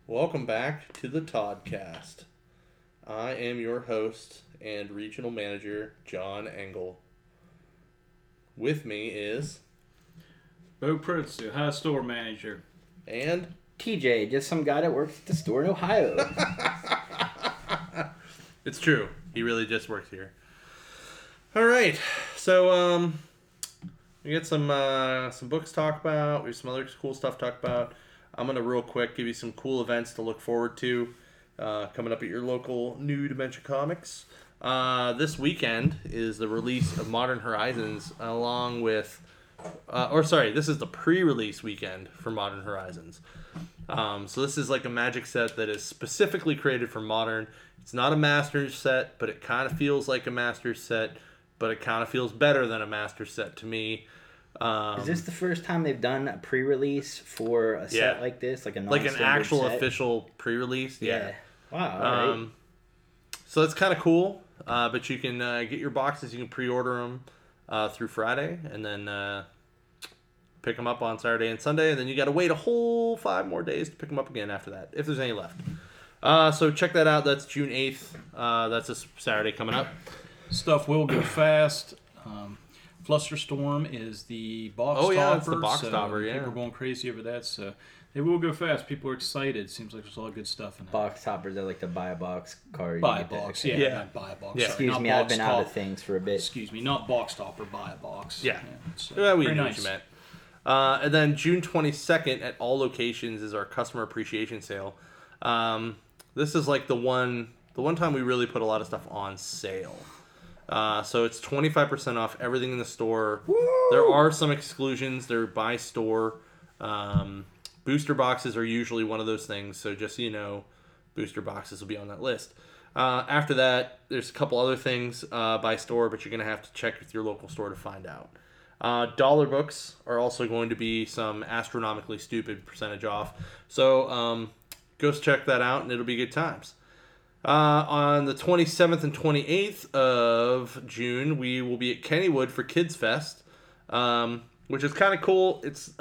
Welcome back to the Toddcast. I am your host and regional manager, John Engel. With me is... Bo Pritzu, high store manager. And... TJ, just some guy that works at the store in Ohio. It's true. He really just works here. All right. So, we got some books to talk about. We have some other cool stuff to talk about. I'm going to real quick give you some cool events to look forward to coming up at your local New Dimension Comics. This weekend is the release of Modern Horizons along with... this is the pre-release weekend for Modern Horizons. So this is like a Magic set that is specifically created for Modern. It's not a Masters set, but it kind of feels like a Masters set, but it kind of feels better than a Masters set to me. Is this the first time they've done a pre-release for a set like this? Like an actual set? Official pre-release? Yeah. Wow, all right. So that's kind of cool, but you can get your boxes. You can pre-order them through Friday, and then pick them up on Saturday and Sunday, and then you got to wait a whole 5 more days to pick them up again after that, if there's any left. So check that out. That's June 8th. That's this Saturday coming up. Stuff will go fast. Flusterstorm is the box topper. Oh, yeah, it's the box topper, yeah. People are going crazy over that, so it will go fast. People are excited. Seems like there's a lot of good stuff in there. Box toppers are like the buy a box card. Buy a box, yeah. Not buy a box. Yeah. Sorry, Excuse me, I've been out of things for a bit. Excuse me, not box topper, buy a box. Yeah. So, We very knew nice. what you meant. And then June 22nd at all locations is our customer appreciation sale. This is like the one time we really put a lot of stuff on sale. So it's 25% off everything in the store. Woo! There are some exclusions. They're by store. Booster boxes are usually one of those things. So just so you know, booster boxes will be on that list. After that, there's a couple other things by store, but you're going to have to check with your local store to find out. Dollar books are also going to be some astronomically stupid percentage off. So go check that out, and it'll be good times. On the 27th and 28th of June, we will be at Kennywood for Kids Fest, which is kind of cool. It's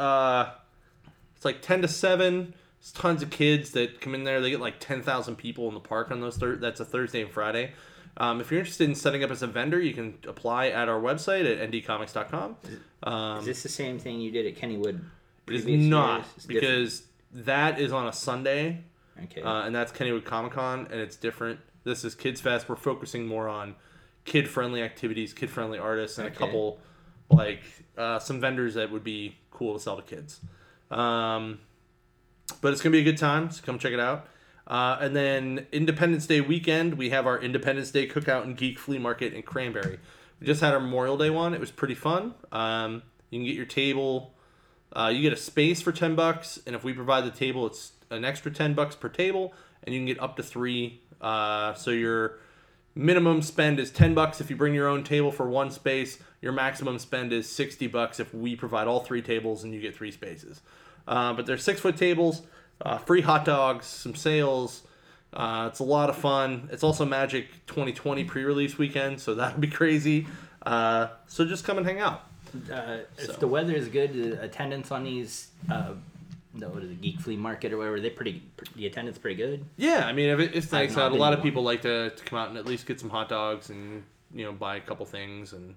like 10 to 7. There's tons of kids that come in there. They get like 10,000 people in the park on those. That's a Thursday and Friday. If you're interested in setting up as a vendor, you can apply at our website at ndcomics.com. Is this the same thing you did at Kennywood? It is not, because that is on a Sunday. Okay. And that's Kennywood Comic Con, and it's different. This is Kids Fest. We're focusing more on kid-friendly activities, kid-friendly artists, and a couple, some vendors that would be cool to sell to kids. But it's going to be a good time, so come check it out. And then Independence Day weekend, we have our Independence Day Cookout and Geek Flea Market in Cranberry. We just had our Memorial Day one. It was pretty fun. You can get your table. You get a space for $10, and if we provide the table, it's an extra $10 per table, and you can get up to 3. So your minimum spend is $10 if you bring your own table for one space. Your maximum spend is $60 if we provide all 3 tables and you get 3 spaces. But they're 6-foot tables, free hot dogs, some sales. It's a lot of fun. It's also Magic 2020 pre-release weekend, so that'll be crazy. So just come and hang out. If the weather is good, the attendance on these, the Geek Flea Market or whatever, the attendance pretty good. Yeah, I mean, if it's nice out. A lot of one. people like to come out and at least get some hot dogs and buy a couple things. And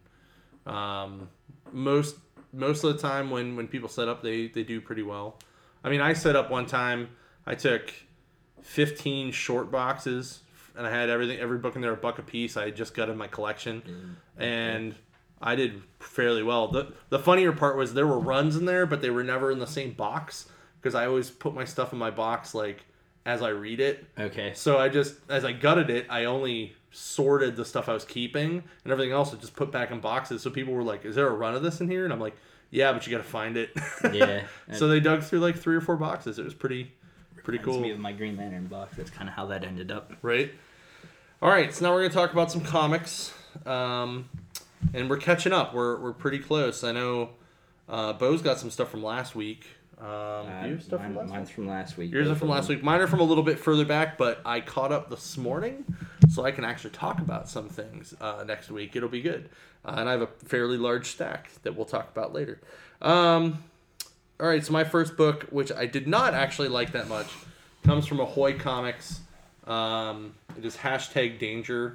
most of the time when people set up, they do pretty well. I mean, I set up one time. I took 15 short boxes and I had every book in there $1 a piece. I had just got in my collection, and I did fairly well. The funnier part was there were runs in there, but they were never in the same box, because I always put my stuff in my box as I read it. Okay. So as I gutted it, I only sorted the stuff I was keeping, and everything else I just put back in boxes. So people were like, "Is there a run of this in here?" And I'm like, "Yeah, but you got to find it." Yeah. So they dug through 3 or 4 boxes. It was pretty cool. Me of my Green Lantern box. That's kind of how that ended up. Right. All right. So now we're gonna talk about some comics. And we're catching up. We're pretty close. I know Bo's got some stuff from last week. Mine's from last week. Yours are from last week. Mine are from a little bit further back, but I caught up this morning, so I can actually talk about some things next week. It'll be good. And I have a fairly large stack that we'll talk about later. All right, so my first book, which I did not actually like that much, Comes from Ahoy Comics. It is #danger.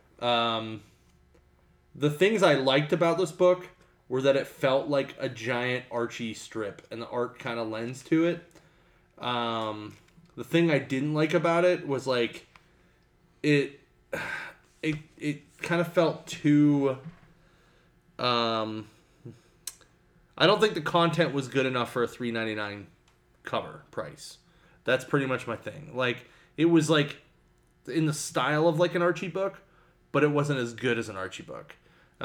The things I liked about this book were that it felt like a giant Archie strip, and the art kind of lends to it. The thing I didn't like about it was like it kind of felt too. I don't think the content was good enough for a $3.99 cover price. That's pretty much my thing. Like, it was like in the style of like an Archie book, but it wasn't as good as an Archie book.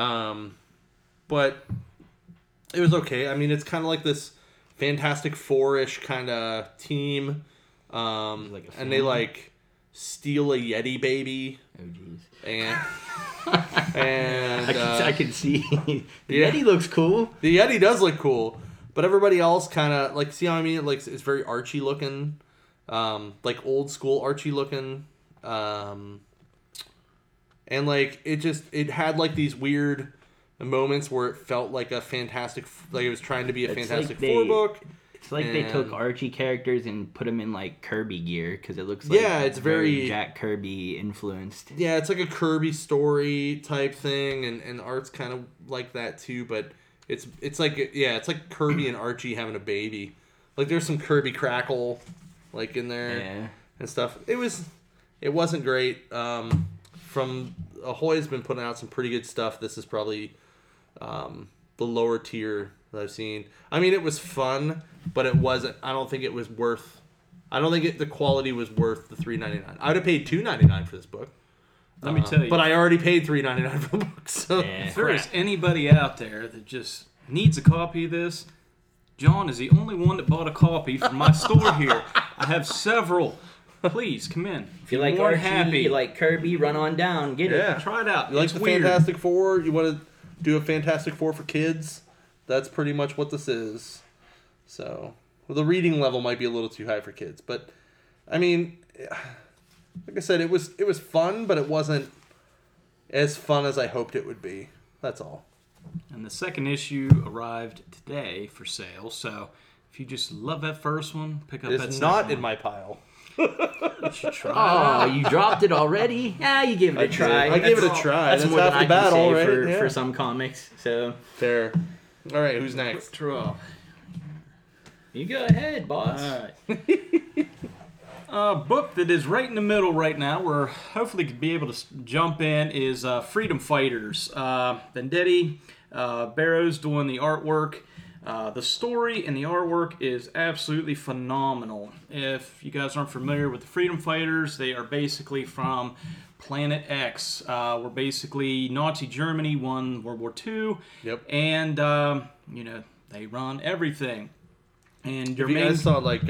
But it was okay. I mean, it's kind of like this Fantastic Four-ish kind of team. And they like steal a Yeti baby. Oh jeez. And I can see the Yeti looks cool. The Yeti does look cool, but everybody else kind of like, see how I mean? Like, it's very Archie looking, like old school Archie looking, and like it had like these weird moments where it felt like a fantastic, like it was trying to be a Fantastic Four book. It's like they took Archie characters and put them in like Kirby gear because it looks like it's very Jack Kirby influenced. Yeah, it's like a Kirby story type thing, and art's kind of like that too. But it's like it's like Kirby and Archie having a baby. Like there's some Kirby crackle like in there and stuff. It wasn't great. From Ahoy's been putting out some pretty good stuff. This is probably the lower tier that I've seen. I mean, it was fun, but it wasn't. I don't think it was worth. I don't think the quality was worth the $3.99. I would have paid $2.99 for this book. Let me tell you. But I already paid $3.99 for the book. So if there is anybody out there that just needs a copy of this, John is the only one that bought a copy from my store here. I have several. Please come in. If you like Archie, you like Kirby, run on down, get it. Try it out. You like the Fantastic Four? You want to do a Fantastic Four for kids? That's pretty much what this is. So, the reading level might be a little too high for kids, but I mean, like I said, it was fun, but it wasn't as fun as I hoped it would be. That's all. And the second issue arrived today for sale, so if you just love that first one, pick up that second one. It's not in my pile. You should try it. You dropped it already? Yeah, you give it a try. I gave it a try. That's more half than the I can battle, say right? for some comics. So fair. All right, who's next? Draw. You go ahead, boss. All right. A book that is right in the middle right now, where hopefully could be able to jump in, is Freedom Fighters. Vendetti, Barrows doing the artwork. The story and the artwork is absolutely phenomenal. If you guys aren't familiar with the Freedom Fighters, they are basically from Planet X, where basically Nazi Germany won World War II. Yep. And, they run everything. And if you guys saw, like,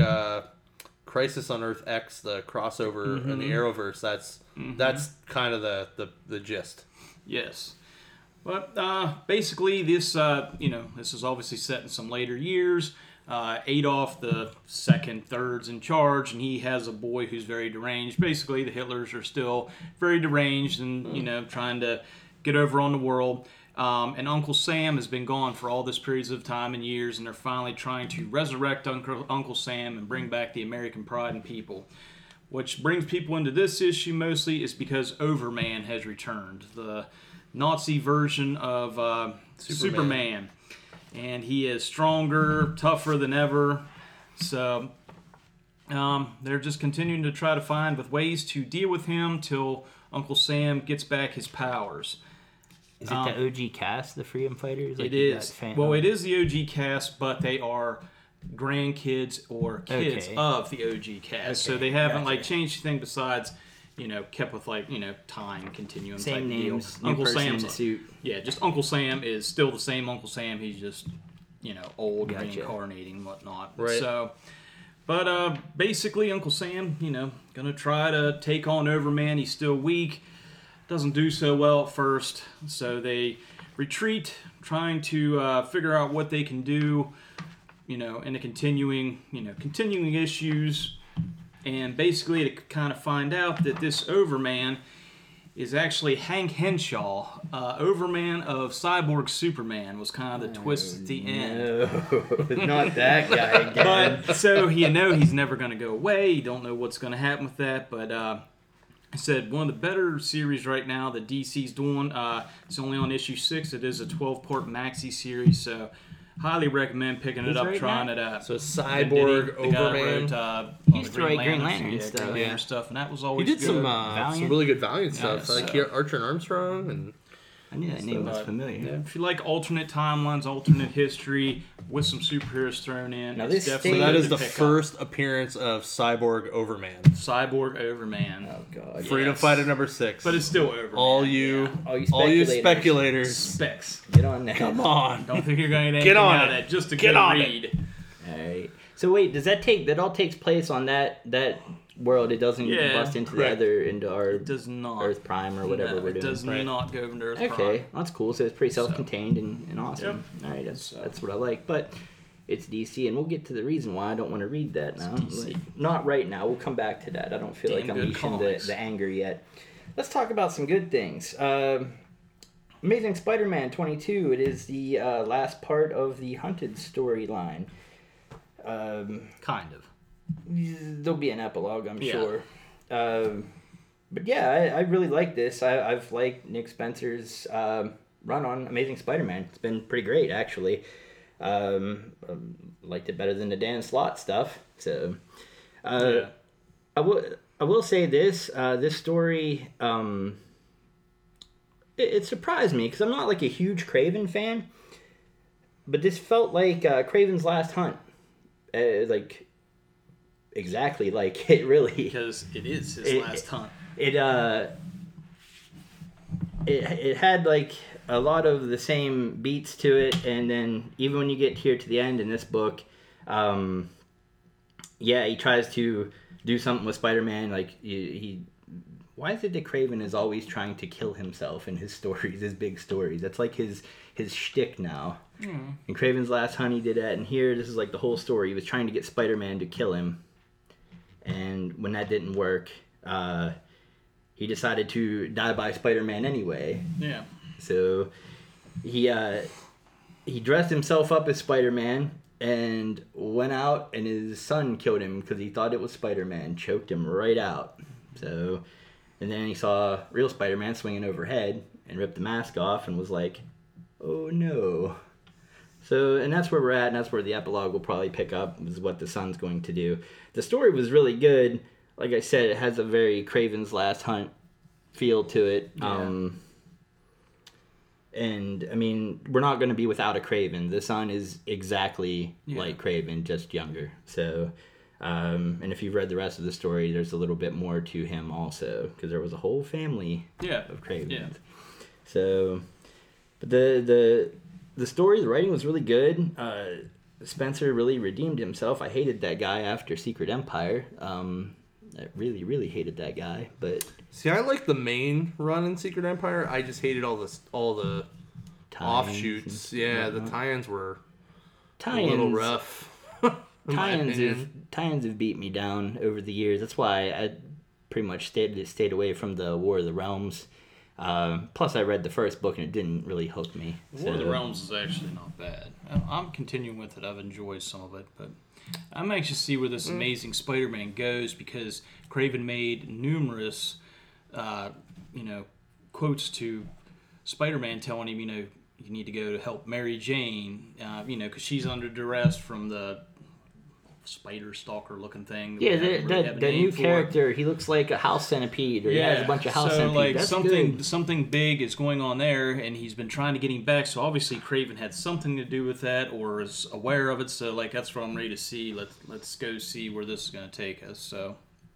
Crisis on Earth X, the crossover in the Arrowverse, that's kind of the gist. Yes. But basically, this is obviously set in some later years. Adolf the third's in charge, and he has a boy who's very deranged. Basically, the Hitlers are still very deranged and, trying to get over on the world. And Uncle Sam has been gone for all this periods of time and years, and they're finally trying to resurrect Uncle Sam and bring back the American pride and people. Which brings people into this issue mostly is because Overman has returned. The Nazi version of Superman. And he is stronger, tougher than ever. So they're just continuing to try to find ways to deal with him till Uncle Sam gets back his powers. Is it the OG cast, the Freedom Fighters? It is. It is the OG cast, but they are grandkids or kids of the OG cast. Okay, so they haven't changed anything besides, kept with time continuum same type names, deal. Uncle Sam's in the suit. Yeah, just Uncle Sam is still the same Uncle Sam. He's just old, reincarnating and whatnot. Right. So, but basically Uncle Sam, gonna try to take on Overman. He's still weak. Doesn't do so well at first, so they retreat, trying to figure out what they can do, in the continuing issues, and basically to kind of find out that this Overman is actually Hank Henshaw, Overman of Cyborg Superman, was kind of the twist at the end. No, not that guy again. But so he's never going to go away. You don't know what's going to happen with that. But I said one of the better series right now that DC's doing. It's only on issue 6. It is a 12-part maxi series, so highly recommend picking it up, trying it out. So Cyborg, Overman. He used to write Green Lantern stuff. Green stuff, and that was always He did good. some really good Valiant stuff. Yeah, Like Archer and Armstrong and... I knew that name was familiar. Yeah, if you like alternate timelines, alternate history, with some superheroes thrown in, Now, it's this definitely So that good is to the pick first appearance of Cyborg Overman. up. Cyborg Overman. Oh god. Freedom Fighter number 6. But it's still Overman. all you speculators. speculators. Specs. Get on that. Come on. Don't think you're going to get anything on out of it. that. Just a Get good on read. Alright. So wait, that all takes place on that world? It doesn't bust into correct. into our It does not. Earth Prime or whatever No, we're doing? It does Right. not go into Earth Prime. Okay, that's cool. So it's pretty self-contained and awesome. All right, that's what I like. But it's DC, and we'll get to the reason why I don't want to read that now. DC. Not right now. We'll come back to that. I don't feel Damn like I'm good unleashing comics. the anger yet. Let's talk about some good things. Amazing Spider-Man 22. It is the last part of the Hunted storyline. Kind of. There'll be an epilogue, I'm Yeah. sure. But yeah, I really like this. I've liked Nick Spencer's run on Amazing Spider-Man. It's been pretty great, actually. Liked it better than the Dan Slott stuff. So, Yeah. I will say this. This story, it surprised me because I'm not like a huge Craven fan, but this felt like Craven's Last Hunt. Like exactly like it really. Because it is his last hunt. It had like a lot of the same beats to it, and then even when you get here to the end in this book, he tries to do something with Spider-Man. Like he why is it that Craven is always trying to kill himself in his stories, his big stories? That's like his shtick now. In Craven's Last Hunt, he did that, and here this is like the whole story. He was trying to get Spider-Man to kill him, and when that didn't work, he decided to die by Spider-Man anyway. Yeah. So he dressed himself up as Spider-Man and went out, and his son killed him because he thought it was Spider-Man, choked him right out. So, and then he saw real Spider-Man swinging overhead and ripped the mask off and was like, oh no. So, and that's where we're at, and that's where the epilogue will probably pick up, is what the son's going to do. The story was really good. Like I said, it has a very Craven's Last Hunt feel to it. Yeah. And, I mean, we're not going to be without a Craven. The son is exactly like Craven, just younger. So, and if you've read the rest of the story, there's a little bit more to him also, because there was a whole family of Cravens. Yeah. So, but the story, the writing was really good. Spencer really redeemed himself. I hated that guy after Secret Empire. I really, really hated that guy. But See, I like the main run in Secret Empire. I just hated all the tie-ins offshoots. and Yeah, the whatnot. tie-ins were a tie-ins, little rough. in my opinion. tie-ins have beat me down over the years. That's why I pretty much stayed away from the War of the Realms. Plus, I read the first book and it didn't really hook me. War of the Realms is actually not bad. I'm continuing with it. I've enjoyed some of it, but I'm anxious to see where this Amazing Spider-Man goes, because Craven made numerous, quotes to Spider-Man telling him, you need to go to help Mary Jane, because she's under duress from the spider stalker looking thing. Yeah, We haven't really have a that name new for. character, he looks like a house centipede, or he has a bunch of house centipedes. Like That's something good. something big is going on there, and he's been trying to get him back. So obviously Craven had something to do with that, or is aware of it. So like that's what I'm ready to see. Let's go see where this is going to take us. So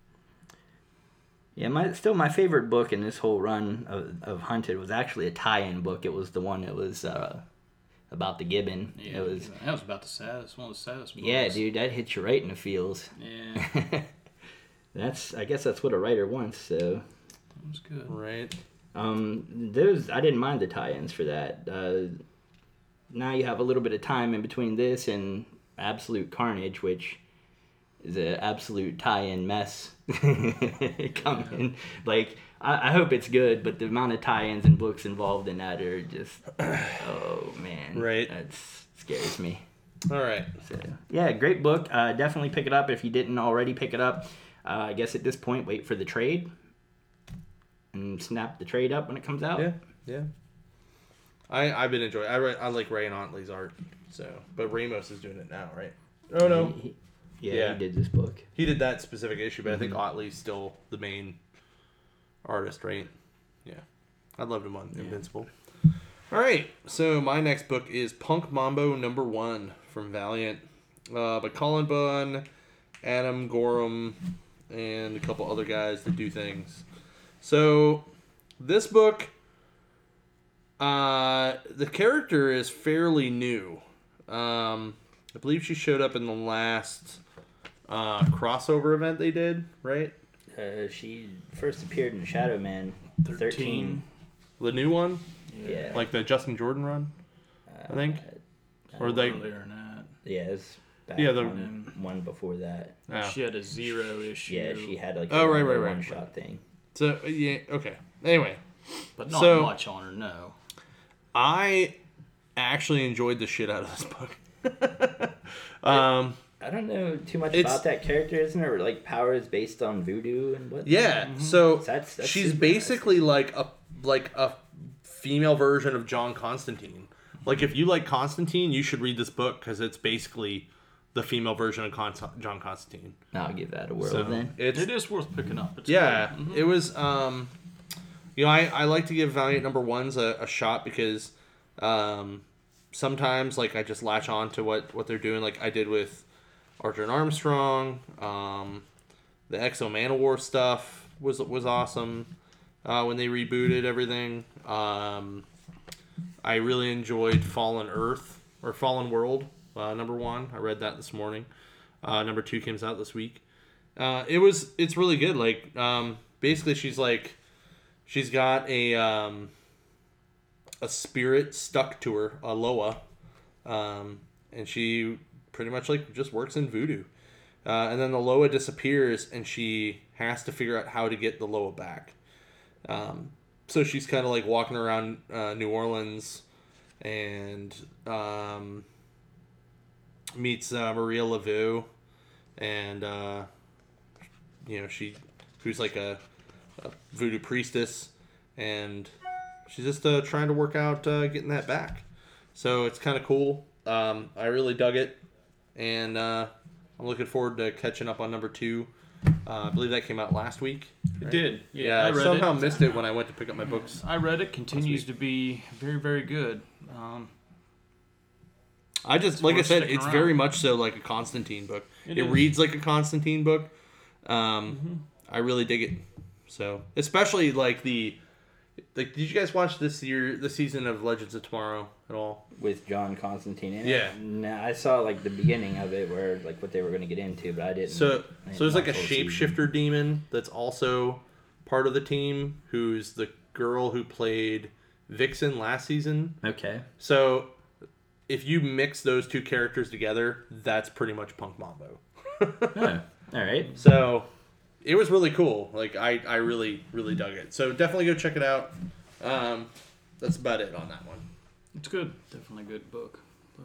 Yeah, my favorite book in this whole run of Hunted was actually a tie-in book. It was the one that was about the gibbon. yeah, It was, that was about the saddest, one of the saddest books. yeah, dude, that hits you right in the feels. Yeah, I guess that's what a writer wants. So, that was good. Right. I didn't mind the tie-ins for that. Now you have a little bit of time in between this and Absolute Carnage, which is an absolute tie-in mess coming. Like, I hope it's good, but the amount of tie-ins and books involved in that are just, oh man, Right. that scares me. All right. So yeah, great book. Definitely pick it up if you didn't already pick it up. I guess at this point, wait for the trade and snap the trade up when it comes out. Yeah. I've been enjoying. I like Ray and Otley's art. So, but Ramos is doing it now, right? Oh no. He Yeah. did this book. He did that specific issue, but I think Otley's still the main artist, right? Yeah. I loved him on Invincible. All right. So my next book is Punk Mambo #1 from Valiant by Colin Bunn, Adam Gorham, and a couple other guys that do things. So this book, the character is fairly new. I believe she showed up in the last crossover event they did, right? She first appeared in Shadow Man 13. The new one? Yeah. Like the Justin Jordan run, I think? Or they... Earlier than that. Yeah, it's back Yeah, one before that. Oh. She had a 0 issue. Yeah, she had like right. one-shot thing. So, yeah, okay. Anyway. But not So- much on her, no. I actually enjoyed the shit out of this book. I don't know too much It's- about that character. Isn't her like powers based on voodoo and what? Yeah, so That's she's super basically like a female version of John Constantine. Like if you like Constantine, you should read this book because it's basically the female version of John Constantine. I'll give that a whirl So then. it's It is worth picking up. It's yeah, good. it was. You know, I like to give Valiant #1s a shot because sometimes like I just latch on to what they're doing, like I did with Archer and Armstrong. The Exo Manowar stuff was awesome when they rebooted everything. I really enjoyed Fallen Earth or Fallen World #1. I read that this morning. #2 comes out this week. It's really good. Like basically she's got a spirit stuck to her, a Loa, and she pretty much like just works in voodoo. And then the Loa disappears, and she has to figure out how to get the Loa back. So she's kind of like walking around New Orleans, and meets Maria Laveau, and who's like a voodoo priestess, and she's just trying to work out getting that back. So it's kind of cool. I really dug it, and I'm looking forward to catching up on #2. I believe that came out last week. It did. Yeah, Yeah, I I read somehow it. missed it when I went to pick up my books. I read it. Continues to be very, very good. I just, like I worth said, sticking it's around. very much so like a Constantine book. It It is. reads like a Constantine book. I really dig it. So, especially like did you guys watch the season of Legends of Tomorrow at all? With John Constantine in it. Yeah. Nah, I saw like the beginning of it where like what they were going to get into, but I didn't. So there's like a watch the whole season. shapeshifter demon that's also part of the team, who's the girl who played Vixen last season. Okay. So if you mix those two characters together, that's pretty much Punk Mambo. Oh, all right. So it was really cool. Like I really, really dug it. So definitely go check it out. That's about it on that one. It's good. Definitely a good book.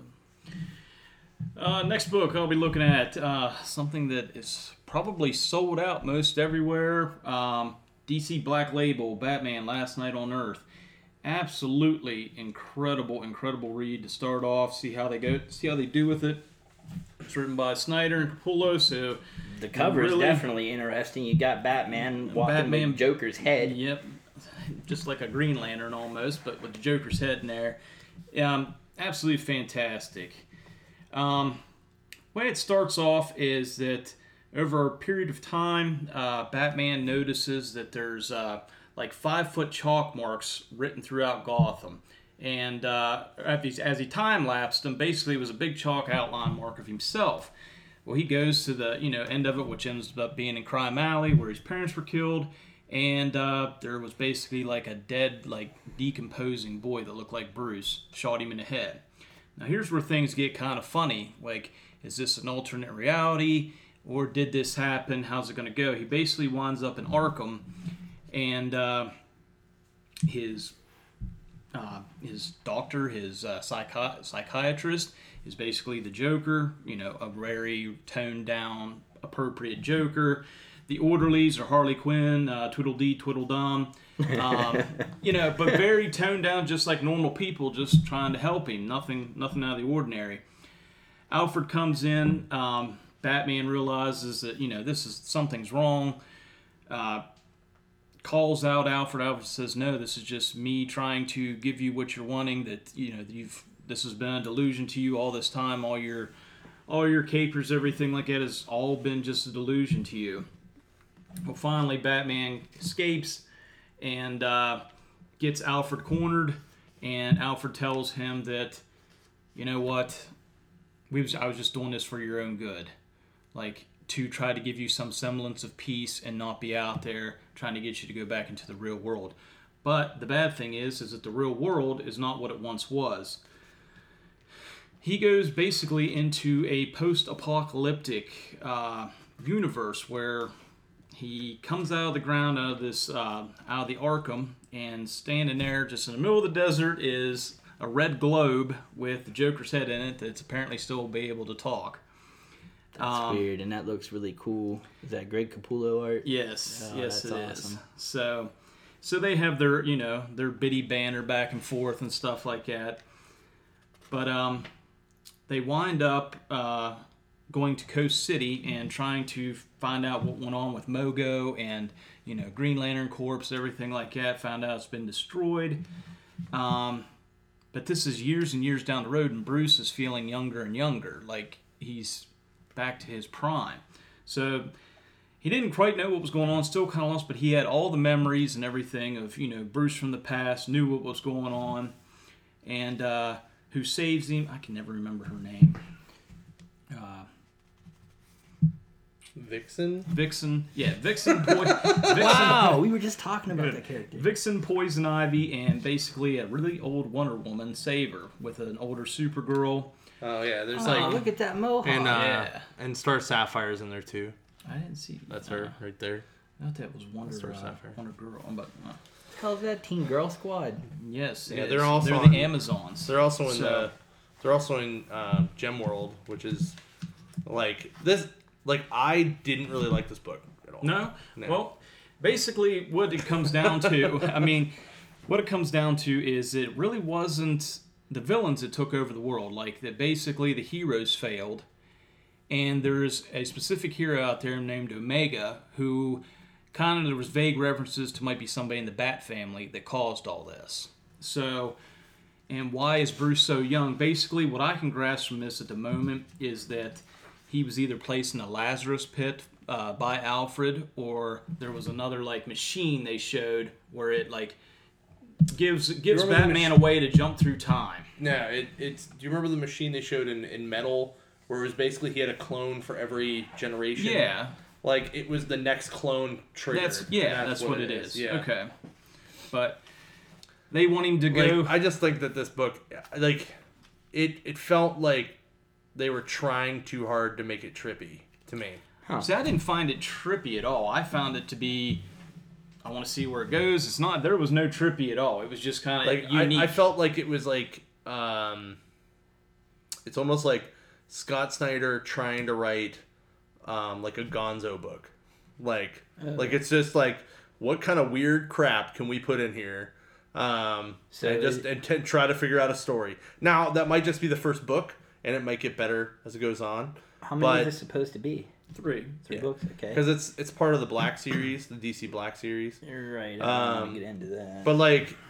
But, next book I'll be looking at something that is probably sold out most everywhere. DC Black Label, Batman: Last Night on Earth. Absolutely incredible read to start off. See how they do with it. It's written by Snyder and Capullo, so The cover is Really? definitely interesting. You got Batman walking with Joker's head. Yep, just like a Green Lantern almost, but with the Joker's head in there. Absolutely fantastic. Way it starts off is that over a period of time, Batman notices that there's like 5-foot chalk marks written throughout Gotham. And as he time-lapsed them, basically it was a big chalk outline mark of himself. Well, he goes to the end of it, which ends up being in Crime Alley, where his parents were killed, and there was basically like a dead, like decomposing boy that looked like Bruce, shot him in the head. Now here's where things get kind of funny. Like, is this an alternate reality, or did this happen? How's it going to go? He basically winds up in Arkham, and his doctor, his psychiatrist, is basically the Joker. A very toned down, appropriate Joker. The orderlies are Harley Quinn, Tweedledee, Tweedledum. But very toned down, just like normal people, just trying to help him. Nothing out of the ordinary. Alfred comes in. Batman realizes that something's wrong. Calls out Alfred. Alfred says, "No, this is just me trying to give you what you're wanting. That this has been a delusion to you all this time. All your capers, everything like that, has all been just a delusion to you." Well, finally, Batman escapes and gets Alfred cornered, and Alfred tells him that, "You know what? I was just doing this for your own good, to try to give you some semblance of peace and not be out there trying to get you to go back into the real world. But the bad thing is that the real world is not what it once was." He goes basically into a post-apocalyptic universe where he comes out of the ground, out of the Arkham, and standing there just in the middle of the desert is a red globe with the Joker's head in it that's apparently still be able to talk. That's weird, and that looks really cool. Is that Greg Capullo art? Yes, yes, it awesome. is. So they have their their bitty banner back and forth and stuff like that. But they wind up going to Coast City and trying to find out what went on with Mogo and Green Lantern Corps, everything like that. Found out it's been destroyed. But this is years and years down the road, and Bruce is feeling younger and younger, like he's back to his prime. So he didn't quite know what was going on, still kind of lost, but he had all the memories and everything of Bruce from the past, knew what was going on, and who saves him. I can never remember her name. Vixen. Yeah, Vixen. Wow, we were just talking about that character. Vixen, Poison Ivy, and basically a really old Wonder Woman save her with an older Supergirl. Oh yeah, there's look at that mohawk. And Star Sapphire's in there too. I didn't see. That's her right there. I thought that was Wonder Girl. But how's that Teen Girl Squad? Yes, they're the Amazons. They're also in Gem World, which is like this. Like, I didn't really like this book at all. No? Well, basically what it comes down to, what it comes down to is it really wasn't the villains that took over the world. Like, that basically the heroes failed, and there's a specific hero out there named Omega who there was vague references to might be somebody in the Bat family that caused all this. So, and why is Bruce so young? Basically, what I can grasp from this at the moment is that he was either placed in a Lazarus pit by Alfred, or there was another machine they showed where it gives Batman a way to jump through time. No, it's. Do you remember the machine they showed in Metal, where it was basically he had a clone for every generation? Yeah. It was the next clone trigger. That's what it is. Yeah. Okay. But they want him to go. I just think that this book, it felt like they were trying too hard to make it trippy to me. Huh. See, I didn't find it trippy at all. I found it to be, I want to see where it goes. It's not, there was no trippy at all. It was just kind of unique. I felt like it was it's almost like Scott Snyder trying to write a Gonzo book. It's just what kind of weird crap can we put in here? And try to figure out a story. Now, that might just be the first book, and it might get better as it goes on. How many is this supposed to be? 3 books, okay. Because it's part of the Black series, the DC Black series. You're right. I don't want to get into that. But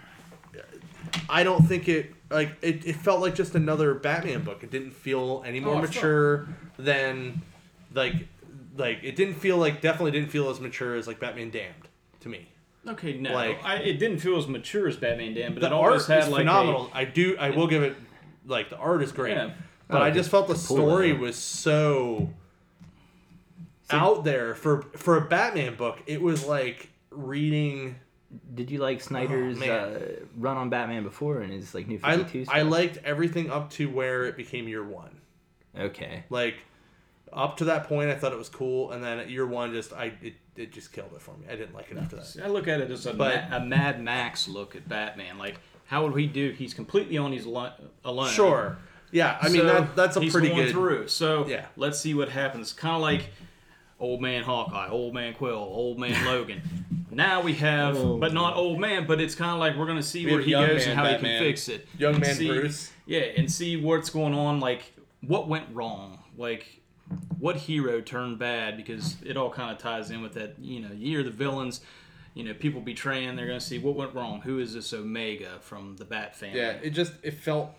I don't think it felt like just another Batman book. It didn't feel any more mature than it definitely didn't feel as mature as Batman Damned to me. Okay, no, it didn't feel as mature as Batman Damned, but the it always art had is phenomenal. I will give it the art is great. Yeah. But I just felt the story was so out there for a Batman book. It was like reading. Did you like Snyder's run on Batman before and his New 52 stuff? I liked everything up to where it became Year One. Okay. Up to that point, I thought it was cool, and then at year one, it just killed it for me. I didn't like it after that. I look at it as a Mad Max look at Batman. Like, how would he do? He's completely on his alone. Sure. Yeah, I mean, that's a he's pretty going good... through. So, yeah. Let's see what happens. Kind of like Old Man Hawkeye, Old Man Quill, Old Man Logan. Now we have, but not Old Man, but it's kind of like we're going to see where he goes and how Batman. he can fix it. Young Man Bruce. Yeah, and see what's going on, like, what went wrong. Like, what hero turned bad, because it all kind of ties in with that, year the villains, people betraying, they're going to see what went wrong. Who is this Omega from the Bat family? Yeah, it felt...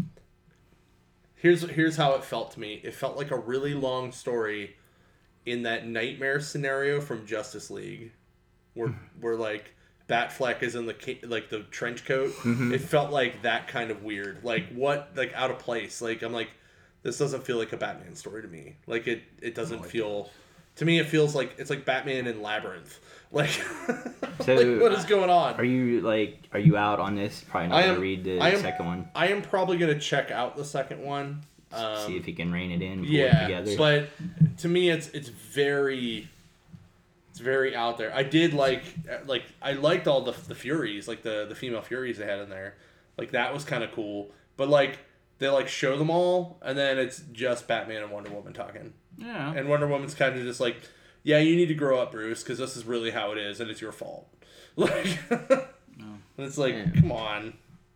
Here's how it felt to me. It felt like a really long story in that nightmare scenario from Justice League, where like Batfleck is in the trench coat. Mm-hmm. It felt like that kind of weird, like out of place. Like I'm like, this doesn't feel like a Batman story to me. Like it doesn't feel. To me, it feels like it's like Batman in Labyrinth. Like, so like, what is going on? Are you out on this? Probably not gonna read the second one. I am probably gonna check out the second one. See if he can rein it in. Pull Yeah, it together. but to me, it's very out there. I did I liked all the Furies, like the female Furies they had in there. Like that was kind of cool. But like they like show them all, and then it's just Batman and Wonder Woman talking. Yeah. And Wonder Woman's kind of just like, yeah, you need to grow up, Bruce, because this is really how it is, and it's your fault. Like, and it's like, come on.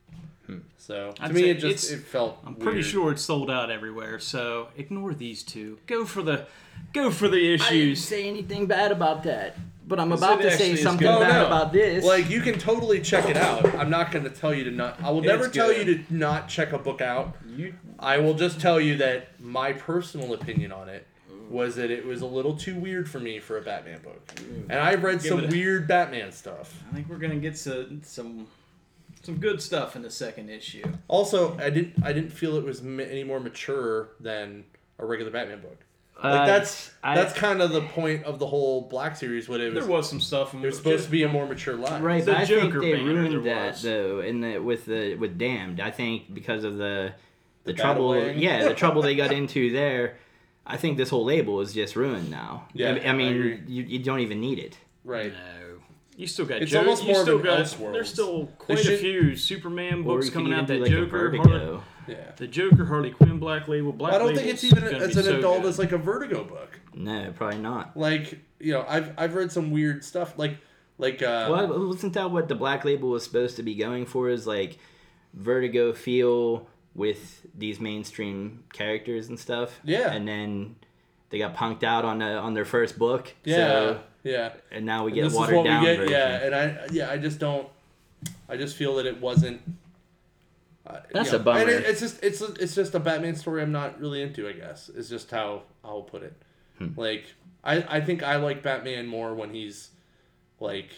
So to me, it felt. I'm pretty sure it's sold out everywhere. So ignore these two. Go for the issues. I didn't say anything bad about that, but I'm about to say something bad about this. Like you can totally check it out. I'm not going to tell you to not. I will never tell you to not check a book out. I will just tell you that my personal opinion on it was that it was a little too weird for me for a Batman book, and I've read some weird Batman stuff. I think we're gonna get some good stuff in the second issue. Also, I didn't feel it was any more mature than a regular Batman book. Like that's kind of the point of the whole Black Series. What it was, there was some stuff. There's supposed to be a more mature line, right? The But I think Joker they banner ruined that was. though. With Damned, I think because of the trouble. battling. Yeah, the trouble they got into there. I think this whole label is just ruined now. Yeah, I mean, you don't even need it. right? No. You still got It's Joker. almost more of an There's Elseworlds. still quite a few Superman Or books you can coming even out. do That like a Joker, Vertigo. Yeah. the Joker, Harley Quinn, Black Label. I don't think it's even as an adult as like a Vertigo book. No, probably not. Like I've read some weird stuff like. Well, wasn't that what the Black Label was supposed to be going for? Is like Vertigo feel with these mainstream characters and stuff. Yeah. And then they got punked out on their first book. Yeah. So, yeah. and now we And get this watered is what down we get. version. Yeah, and I just feel that it wasn't. That's a bummer. And it's just a Batman story I'm not really into. I guess is just how I'll put it. Like I think I like Batman more when he's like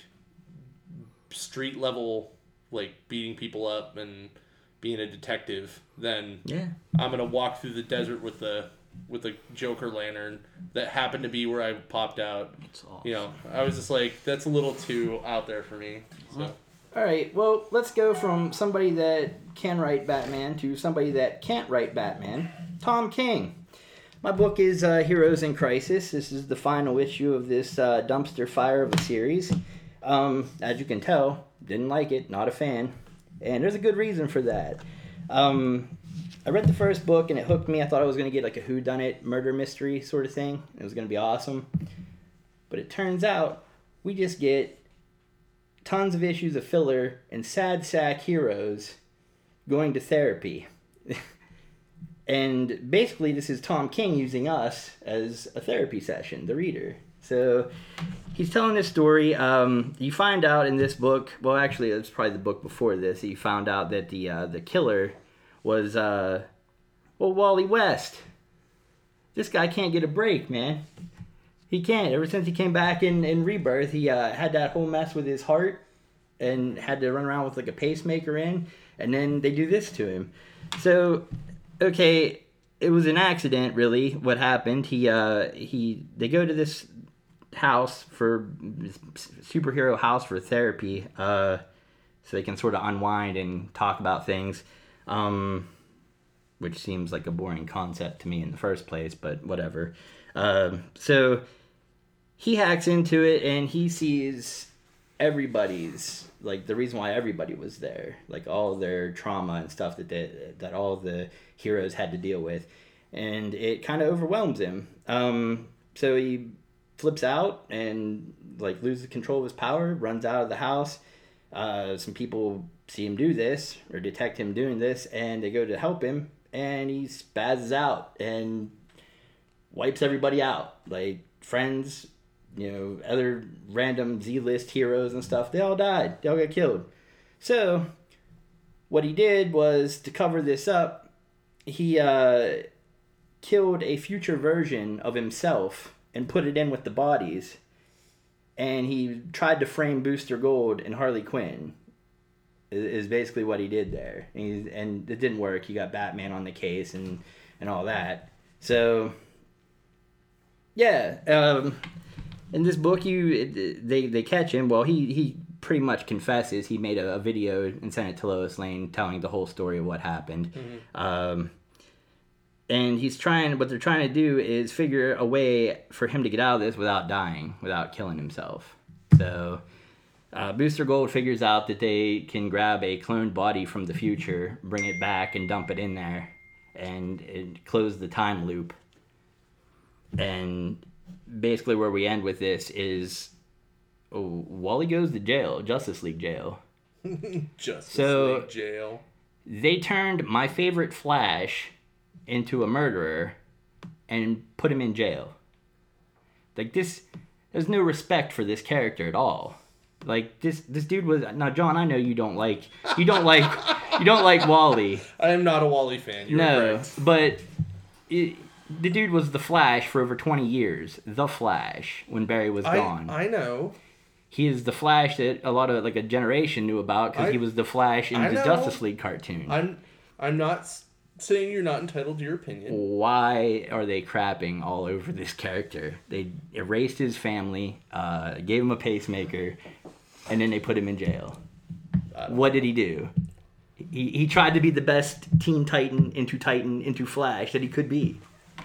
street level, like beating people up and being a detective than I'm gonna walk through the desert with a Joker lantern that happened to be where I popped out. That's awesome. I was just like, that's a little too out there for me. So. All right, well, let's go from somebody that can write Batman to somebody that can't write Batman, Tom King. My book is Heroes in Crisis. This is the final issue of this dumpster fire of a series. As you can tell, didn't like it, not a fan. And there's a good reason for that. I read the first book and it hooked me. I thought I was going to get like a whodunit murder mystery sort of thing. It was going to be awesome. But it turns out we just get tons of issues of filler and sad sack heroes going to therapy. And basically this is Tom King using us as a therapy session, the reader. So he's telling this story. You find out in this book, well actually it's probably the book before this, you found out that the killer was Wally West. This guy can't get a break, man. He can't. Ever since he came back in Rebirth, he had that whole mess with his heart and had to run around with like a pacemaker in, and then they do this to him. So, okay, it was an accident, really. What happened? They go to this house superhero house for therapy, so they can sort of unwind and talk about things. which seems like a boring concept to me in the first place, but whatever. So he hacks into it and he sees everybody's, like, the reason why everybody was there, like all their trauma and stuff that all the heroes had to deal with, and it kind of overwhelms him. So he flips out and like loses control of his power, runs out of the house. Some people see him do this or detect him doing this, and they go to help him, and he spazzes out and wipes everybody out, like friends, other random Z-list heroes and stuff. They all died. They all got killed. So what he did was, to cover this up, he killed a future version of himself and put it in with the bodies. And he tried to frame Booster Gold and Harley Quinn, is basically what he did there. And it didn't work. He got Batman on the case and all that. So, yeah. In this book, they catch him. Well, he pretty much confesses. He made a video and sent it to Lois Lane telling the whole story of what happened. Mm-hmm. And what they're trying to do is figure a way for him to get out of this without dying, without killing himself. So Booster Gold figures out that they can grab a cloned body from the future, bring it back, and dump it in there, and close the time loop. And basically where we end with this is Wally goes to jail, Justice League jail. Justice League jail. They turned my favorite Flash into a murderer and put him in jail. Like, this, there's no respect for this character at all. Like, this dude was, now John, I know you don't like Wally. I am not a Wally fan. You're correct. But the dude was the Flash for over 20 years. The Flash, when Barry was gone. I know. He is the Flash that a lot of, like, a generation knew about because he was the Flash in the Justice League cartoon. I'm not saying you're not entitled to your opinion. Why are they crapping all over this character? They erased his family, gave him a pacemaker, and then they put him in jail. What did he do? He tried to be the best Teen Titan into Flash that he could be.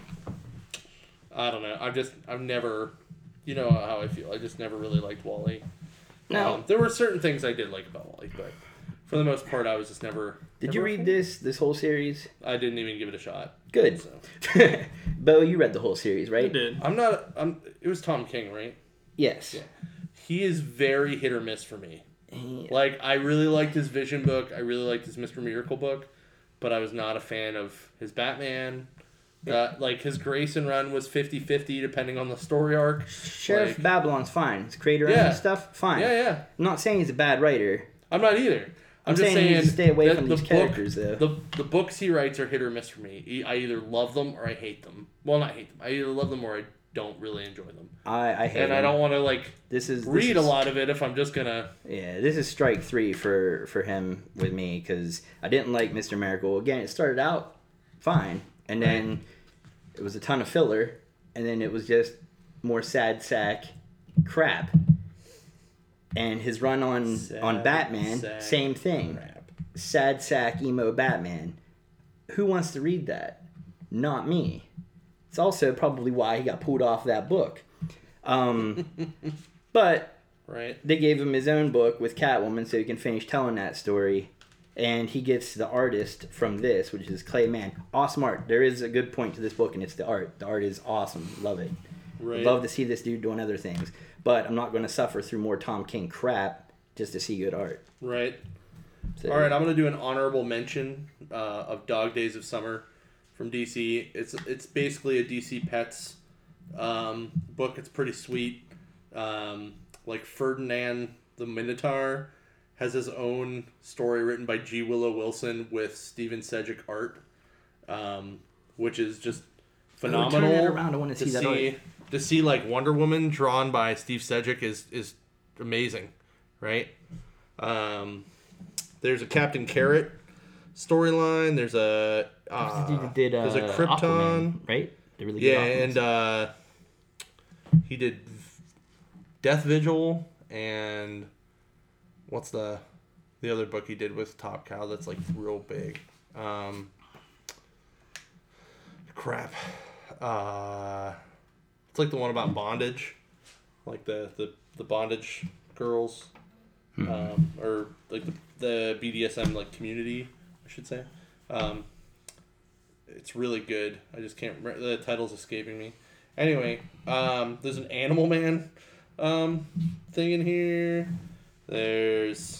I don't know. I've never, you know how I feel. I just never really liked Wally. No. There were certain things I did like about Wally, but for the most part, I was just never. Did you read this whole series? I didn't even give it a shot. Good. So. Bo, you read the whole series, right? I did. It was Tom King, right? Yes. Yeah. He is very hit or miss for me. Yeah. Like, I really liked his Vision book. I really liked his Mr. Miracle book, but I was not a fan of his Batman. Like, his Grayson run was 50-50 depending on the story arc. Sheriff Babylon's fine. His creator and stuff, fine. Yeah. I'm not saying he's a bad writer. I'm not either. I'm just saying you need to stay away from these characters, though. The books he writes are hit or miss for me. I either love them or I hate them. Well, not hate them. I either love them or I don't really enjoy them. I hate them. And I don't want to, like, read a lot of it if I'm just going to... Yeah, this is strike 3 for him with me, because I didn't like Mr. Miracle. Again, it started out fine, and then it was a ton of filler, and then it was just more sad sack crap. And his run on Batman, same thing. Crap. Sad sack emo Batman. Who wants to read that? Not me. It's also probably why he got pulled off that book. But they gave him his own book with Catwoman so he can finish telling that story. And he gets the artist from this, which is Clay Mann. Awesome art. There is a good point to this book, and it's the art. The art is awesome. Love it. Right. Love to see this dude doing other things. But I'm not going to suffer through more Tom King crap just to see good art. Right. So, all right, I'm going to do an honorable mention of Dog Days of Summer from DC. It's basically a DC Pets book. It's pretty sweet. Like Ferdinand the Minotaur has his own story written by G. Willow Wilson with Steven Sedgwick art, which is just phenomenal. Turn it around. I want to see that art. To see, like, Wonder Woman drawn by Steve Sedgwick is amazing, right? There's a Captain Carrot storyline. There's a there's a Krypton, Aquaman, right? They really good and he did Death Vigil, and what's the other book he did with Top Cow that's, like, real big? crap. It's like the one about bondage, like the bondage girls, or like the BDSM like community, I should say. It's really good. I just can't remember. The title's escaping me. Anyway, there's an Animal Man thing in here. There's...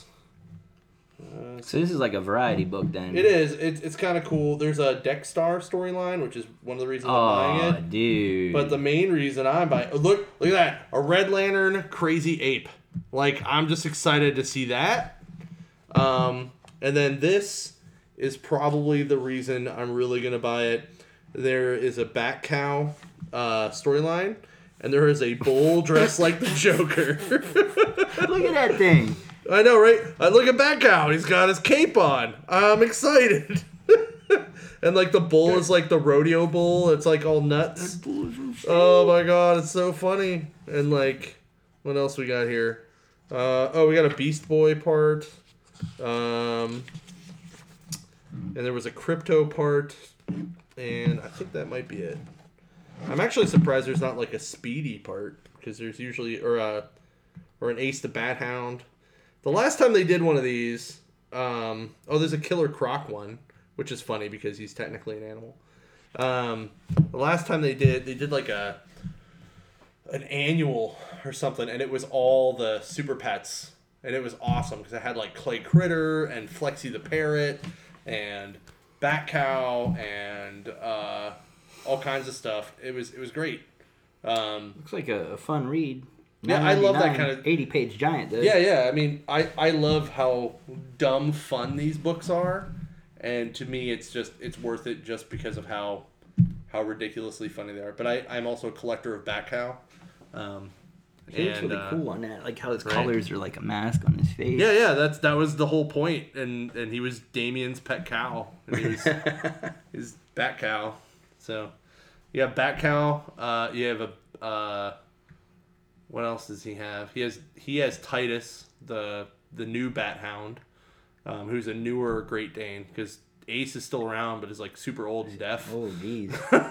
So this is like a variety book then. It is. It's kind of cool. There's a Dexstar storyline, which is one of the reasons I'm buying it. Dude. But the main reason I'm buying... Look at that. A Red Lantern Crazy Ape. Like, I'm just excited to see that. And then this is probably the reason I'm really going to buy it. There is a Bat Cow storyline, and there is a bull dressed like the Joker. Look at that thing. I know, right? Look at Bat Cow. He's got his cape on. I'm excited. And, like, the bull is, like, the rodeo bull. It's, like, all nuts. Oh, my God. It's so funny. And, like, what else we got here? We got a Beast Boy part. And there was a Crypto part. And I think that might be it. I'm actually surprised there's not, like, a Speedy part. Because there's usually... Or an Ace the Bat Hound. The last time they did one of these, there's a Killer Croc one, which is funny because he's technically an animal. The last time they did like an annual or something, and it was all the Super Pets, and it was awesome because it had like Clay Critter and Flexi the Parrot and Bat Cow and all kinds of stuff. It was great. Looks like a fun read. Yeah, I love that kind of 80-page giant, dude. Yeah. I mean, I love how dumb fun these books are, and to me, it's worth it just because of how ridiculously funny they are. But I'm also a collector of Bat Cow. He looks really cool on that, like how his colors are like a mask on his face. Yeah, that was the whole point, and he was Damien's pet cow, and he was his Bat Cow. So, you have Bat Cow. You have a. What else does he have? He has Titus, the new Bat Hound, who's a newer Great Dane, because Ace is still around, but is like super old and deaf. Oh, geez.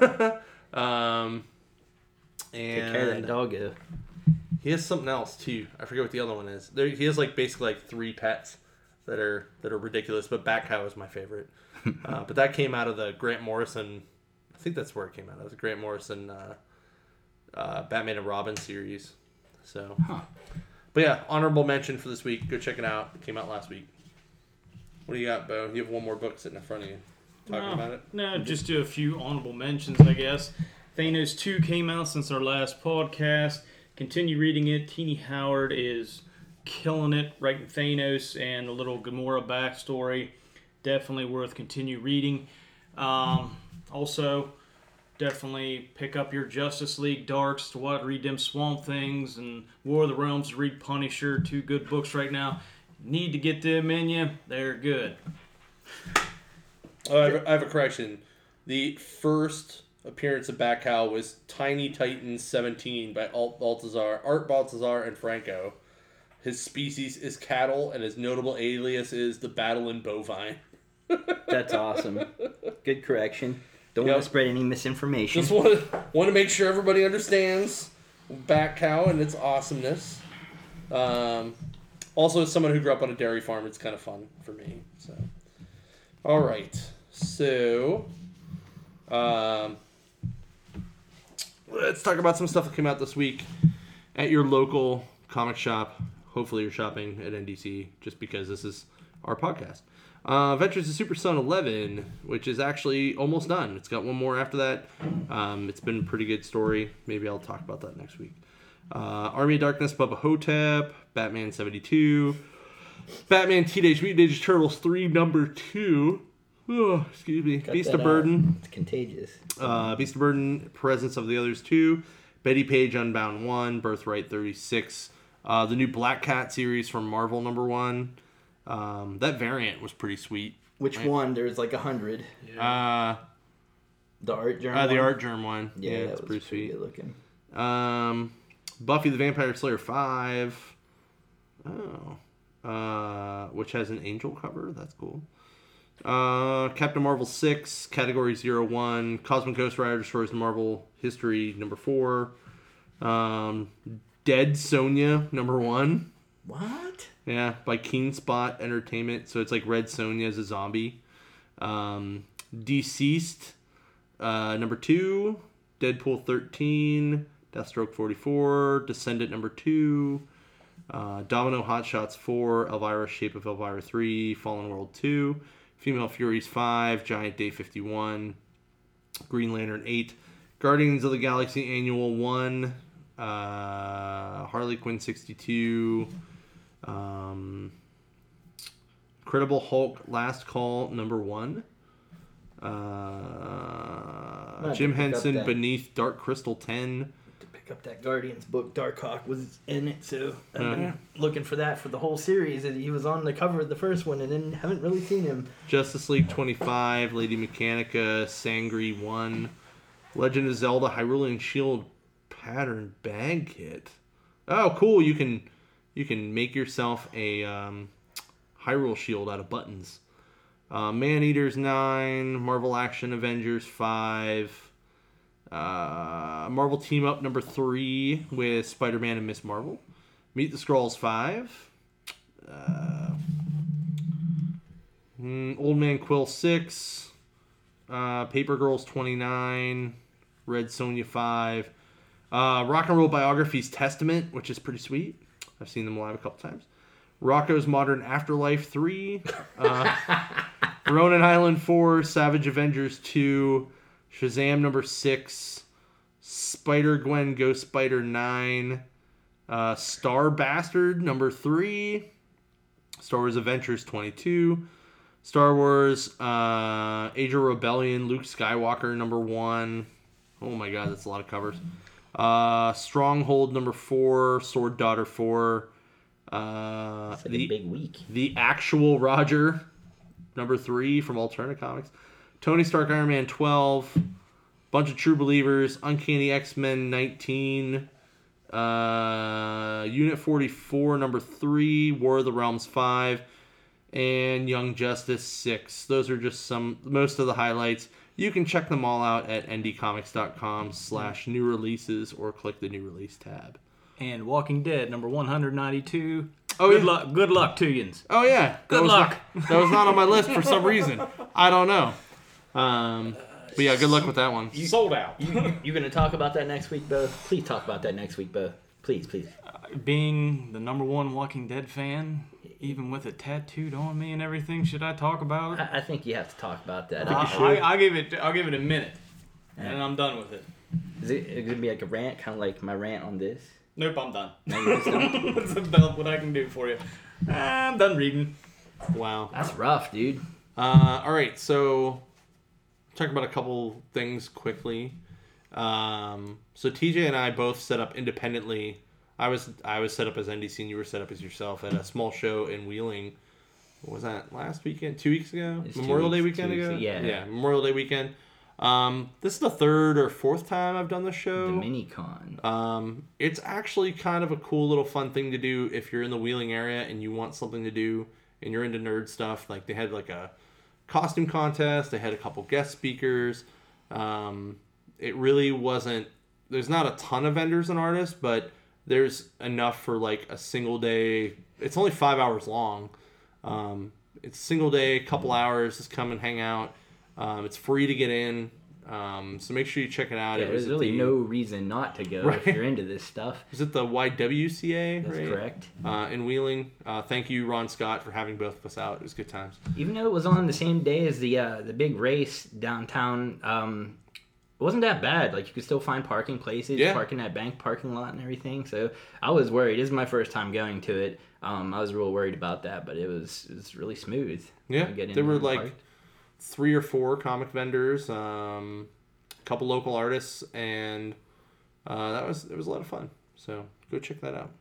And take care of that doggo. He has something else too. I forget what the other one is. He has like basically like 3 pets that are ridiculous, but Bat Cow is my favorite. But that came out of the Grant Morrison. I think that's where it came out. It was the Grant Morrison Batman and Robin series. So, But yeah, honorable mention for this week. Go check it out. It came out last week. What do you got, Bo? You have one more book sitting in front of you. Talking about it? No, just do a few honorable mentions, I guess. Thanos 2 came out since our last podcast. Continue reading it. Teenie Howard is killing it, writing Thanos and a little Gamora backstory. Definitely worth continue reading. Also, definitely pick up your Justice League Darks to read them Swamp Things and War of the Realms to read Punisher. 2 good books right now. Need to get them in you. They're good. Oh, I have a correction. The first appearance of Bat Cow was Tiny Titans 17 by Art Baltazar and Franco. His species is cattle, and his notable alias is the Battling Bovine. That's awesome. Good correction. Don't want to spread any misinformation. Just want to make sure everybody understands Bat Cow and its awesomeness. Also, as someone who grew up on a dairy farm, it's kind of fun for me. So, all right. So, let's talk about some stuff that came out this week at your local comic shop. Hopefully, you're shopping at NDC, just because this is our podcast. Adventures of Super Son 11, which is actually almost done. It's got one more after that. It's been a pretty good story. Maybe I'll talk about that next week. Army of Darkness, Bubba Hotep, Batman 72, Batman Teenage Mutant Ninja Turtles 3, number 2. Oh, excuse me. Beast of Burden. It's contagious. Beast of Burden, Presence of the Others 2, Betty Page Unbound 1, Birthright 36, the new Black Cat series from Marvel number 1. That variant was pretty sweet. Which one? There's like 100. Yeah. The Art Germ one? The Art Germ one. Yeah, it's pretty sweet. Good looking. Buffy the Vampire Slayer 5. Which has an angel cover. That's cool. Captain Marvel 6, Category 01. Cosmic Ghost Rider Destroys the Marvel History, number 4. Dead Sonja, number 1. What? Yeah, by Keen Spot Entertainment. So it's like Red Sonja as a zombie. Deceased, number 2. Deadpool 13. Deathstroke 44. Descendant number 2. Domino Hotshots 4. Elvira Shape of Elvira 3. Fallen World 2. Female Furies 5. Giant Day 51. Green Lantern 8. Guardians of the Galaxy Annual 1. Harley Quinn 62. Incredible Hulk Last Call number 1. Jim Henson Beneath Dark Crystal 10. To pick up that Guardians book, Darkhawk was in it, so I've been looking for that for the whole series. And he was on the cover of the first one, and then haven't really seen him. Justice League 25. Lady Mechanica Sangri 1. Legend of Zelda Hyrulean Shield Pattern Bag Kit. Oh, cool! You can make yourself a Hyrule Shield out of buttons. Man-Eaters 9, Marvel Action Avengers 5, Marvel Team Up number 3 with Spider-Man and Miss Marvel, Meet the Skrulls 5, Old Man Quill 6, Paper Girls 29, Red Sonja 5, Rock and Roll Biographies Testament, which is pretty sweet. I've seen them live a couple times. Rocco's Modern Afterlife 3, Ronin Island 4, Savage Avengers 2, Shazam number 6, Spider-Gwen Ghost Spider 9, Star Bastard number 3, Star Wars Adventures 22, Star Wars Age of Rebellion Luke Skywalker number 1. Oh my god, that's a lot of covers. Stronghold number 4, Sword Daughter 4. It's like a big week. The Actual Roger, number 3 from Alterna Comics. Tony Stark Iron Man 12. Bunch of True Believers. Uncanny X-Men 19. Unit 44, number 3. War of the Realms 5. And Young Justice 6. Those are just most of the highlights. You can check them all out at ndcomics.com/new releases or click the new release tab. And Walking Dead, number 192. Oh, good yeah. luck. Good luck, Tuyans. Oh, yeah. Good luck. That was not on my list for some reason. I don't know. But yeah, good luck with that one. Sold out. You gonna talk about that next week, Bo? Please talk about that next week, Bo. Please. Being the number 1 Walking Dead fan, even with it tattooed on me and everything, should I talk about it? I think you have to talk about that. I'll give it a minute, and I'm done with it. Is it gonna be like a rant, kind of like my rant on this? Nope, I'm done. No, you're just done? That's about what I can do for you. I'm done reading. Wow. That's rough, dude. All right, so talk about a couple things quickly. So TJ and I both set up independently. I was set up as NDC and you were set up as yourself at a small show in Wheeling. What was that, last weekend? 2 weeks ago? Memorial Day weekend ago? Yeah, Memorial Day weekend. This is the 3rd or 4th time I've done the show. The mini-con. It's actually kind of a cool little fun thing to do if you're in the Wheeling area and you want something to do and you're into nerd stuff. Like, they had like a costume contest. They had a couple guest speakers. It really wasn't... There's not a ton of vendors and artists, but there's enough for like a single day. It's only 5 hours long. It's a single day, couple hours. Just come and hang out. It's free to get in. So make sure you check it out. Yeah, there's really no reason not to go if you're into this stuff. Is it the YWCA? That's right? correct. In Wheeling. Thank you, Ron Scott, for having both of us out. It was good times. Even though it was on the same day as the big race downtown, it wasn't that bad. Like, you could still find parking places, park in that bank parking lot and everything. So I was worried. This is my first time going to it. I was real worried about that, but it was really smooth. Yeah, there were like 3 or 4 comic vendors, a couple local artists, and it was a lot of fun. So go check that out.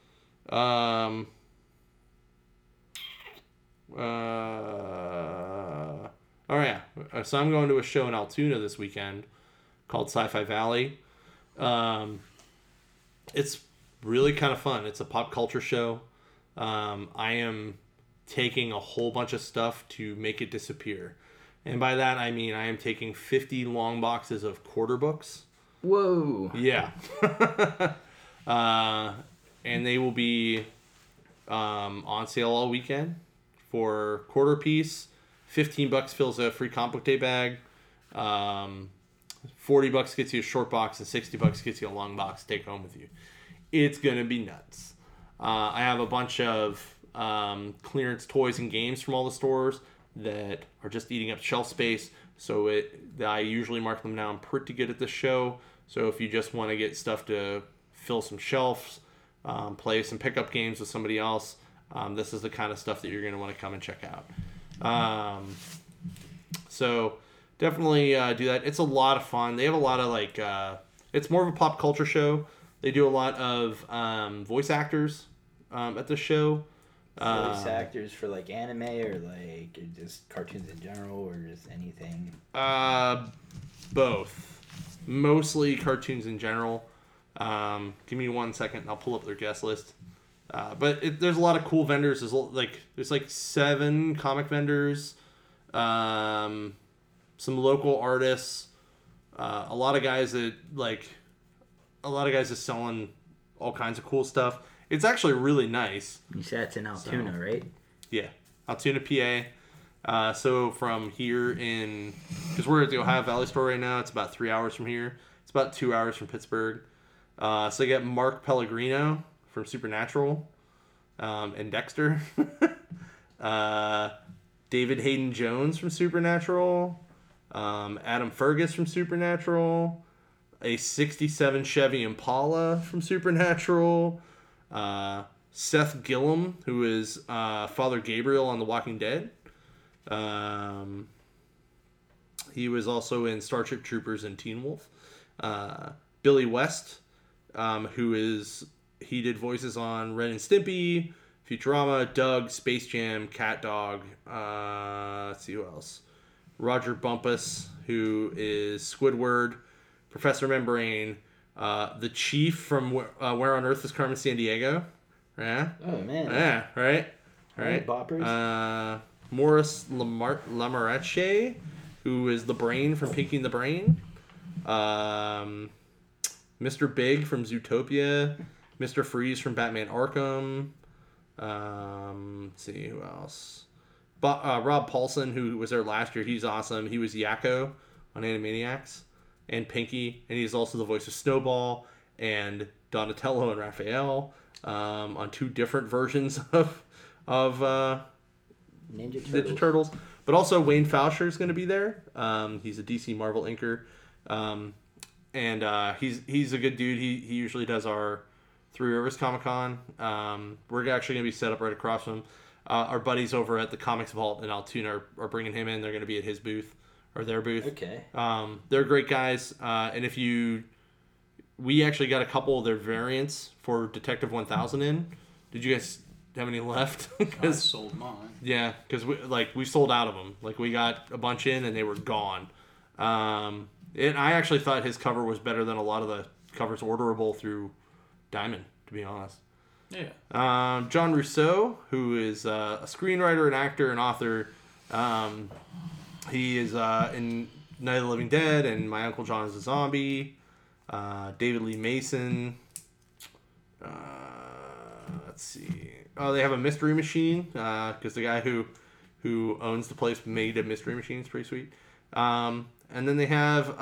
So I'm going to a show in Altoona this weekend called Sci-Fi Valley. It's really kind of fun. It's a pop culture show. I am taking a whole bunch of stuff to make it disappear. And by that, I mean I am taking 50 long boxes of quarter books. Whoa. Yeah. And they will be on sale all weekend for quarter piece. $15 fills a free comic book day bag. $40 gets you a short box, and $60 gets you a long box to take home with you. It's going to be nuts. I have a bunch of clearance toys and games from all the stores that are just eating up shelf space. So I usually mark them down pretty good at the show. So if you just want to get stuff to fill some shelves, play some pickup games with somebody else, this is the kind of stuff that you're going to want to come and check out. So definitely do that. It's a lot of fun. They have a lot of it's more of a pop culture show. They do a lot of voice actors at the show. Voice actors for like anime or like just cartoons in general or just anything? Both. Mostly cartoons in general. Give me 1 second and I'll pull up their guest list. But there's a lot of cool vendors. There's like 7 comic vendors, some local artists, a lot of guys that selling all kinds of cool stuff. It's actually really nice. You said it's in Altoona, right? Yeah, Altoona, PA. So from here because we're at the Ohio Valley store right now, it's about 3 hours from here. It's about 2 hours from Pittsburgh. So you get Mark Pellegrino from Supernatural, and Dexter. David Hayden Jones from Supernatural. Adam Fergus from Supernatural. A 67 Chevy Impala from Supernatural. Seth Gillum, who is Father Gabriel on The Walking Dead. He was also in Starship Troopers and Teen Wolf. Billy West, he did voices on Ren and Stimpy, Futurama, Doug, Space Jam, Cat Dog. Let's see who else. Roger Bumpus, who is Squidward, Professor Membrane, the Chief from Where on Earth is Carmen Sandiego. Yeah. Oh man. Yeah. Right. Right. Boppers. Morris Lamarache, who is the Brain from Pinky and the Brain. Mr. Big from Zootopia. Mr. Freeze from Batman Arkham. Let's see who else. Rob Paulson, who was there last year. He's awesome. He was Yakko on Animaniacs and Pinky, and he's also the voice of Snowball and Donatello and Raphael on 2 different versions of Ninja Turtles. But also Wayne Fauscher is going to be there. He's a DC Marvel inker, and he's a good dude. He usually does our Three Rivers Comic Con. We're actually going to be set up right across from him. Our buddies over at the Comics Vault in Altoona are bringing him in. They're going to be at his booth or their booth. Okay. They're great guys. And we actually got a couple of their variants for Detective 1000 in. Did you guys have any left? I sold mine. Yeah, because we sold out of them. Like, we got a bunch in and they were gone. And I actually thought his cover was better than a lot of the covers orderable through Diamond, to be honest. Yeah. John Rousseau, who is a screenwriter, an actor, and author. He is in Night of the Living Dead and My Uncle John is a Zombie. David Lee Mason. Let's see. Oh, they have a Mystery Machine, because the guy who owns the place made a Mystery Machine. It's pretty sweet. And then they have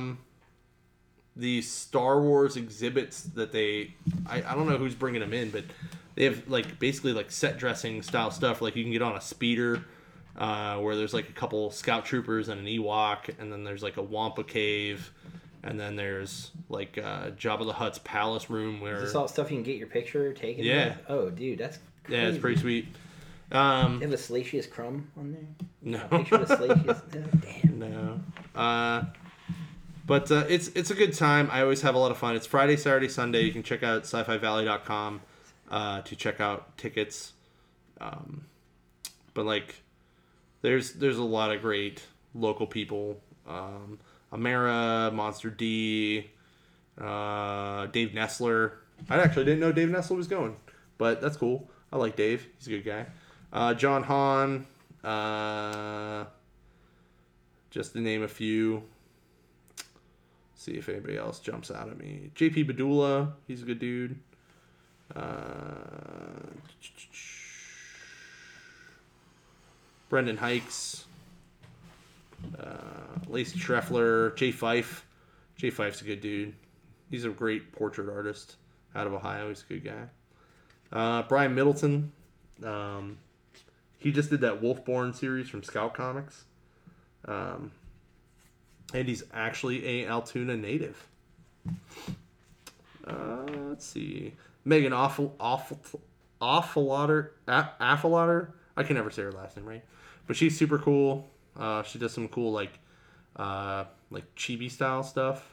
the Star Wars exhibits that I don't know who's bringing them in, but they have basically set dressing style stuff. Like, you can get on a speeder, where there's a couple scout troopers and an Ewok, and then there's a Wampa cave, and then there's Jabba the Hutt's palace room where... Is this all stuff you can get your picture taken Yeah. with? Oh, dude, that's crazy. Yeah, it's pretty sweet. They have a Salacious Crumb on there? No. A picture of Salacious? Damn. No. But it's a good time. I always have a lot of fun. It's Friday, Saturday, Sunday. You can check out sci-fivalley.com to check out tickets. But there's a lot of great local people. Amara, Monster D, Dave Nessler. I actually didn't know Dave Nessler was going, but that's cool. I like Dave. He's a good guy. John Hahn, just to name a few. See if anybody else jumps out at me. JP Badula, he's a good dude. Brendan Hikes, Lacey Treffler, Jay Fife. Jay Fife's a good dude. He's a great portrait artist out of Ohio. He's a good guy. Brian Middleton. He just did that Wolfborn series from Scout Comics. And he's actually a Altoona native. Let's see. Megan Affelotter. I can never say her last name right. But she's super cool. She does some cool like chibi style stuff.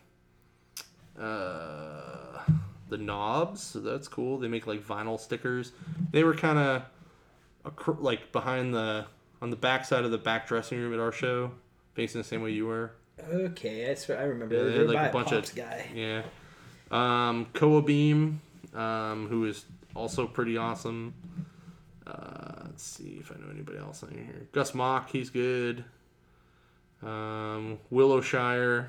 The Knobs, so that's cool. They make like vinyl stickers. They were kind of like behind on the back side of the back dressing room at our show, facing the same way you were. Okay, I remember. Yeah, they had like a bunch of guy. Yeah. Koa Beam, who is also pretty awesome. Let's see if I know anybody else on here. Gus Mock, he's good. Willowshire.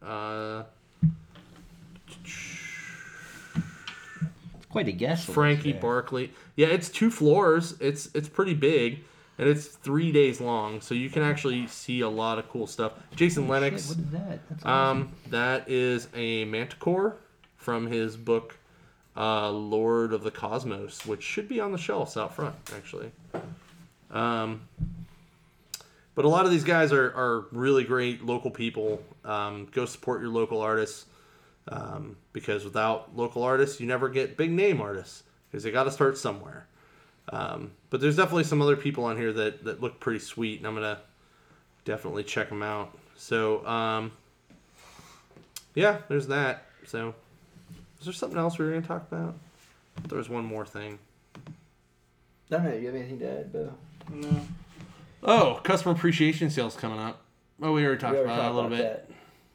Quite a guess. Frankie Barkley. Yeah, it's 2 floors. It's pretty big, and it's 3 days long, so you can actually see a lot of cool stuff. Jason Lennox. Shit, what is that? That's awesome. That is a Manticore from his book Lord of the Cosmos, which should be on the shelves out front, actually. But a lot of these guys are really great local people. Go support your local artists, because without local artists, you never get big name artists, because they got to start somewhere. But there's definitely some other people on here that look pretty sweet, and I'm going to definitely check them out. So, yeah, there's that. So, is there something else we were going to talk about? There was one more thing. I don't know. You have anything to add, Bo? No. Oh, customer appreciation sales coming up. Oh, we already talked about it a little bit.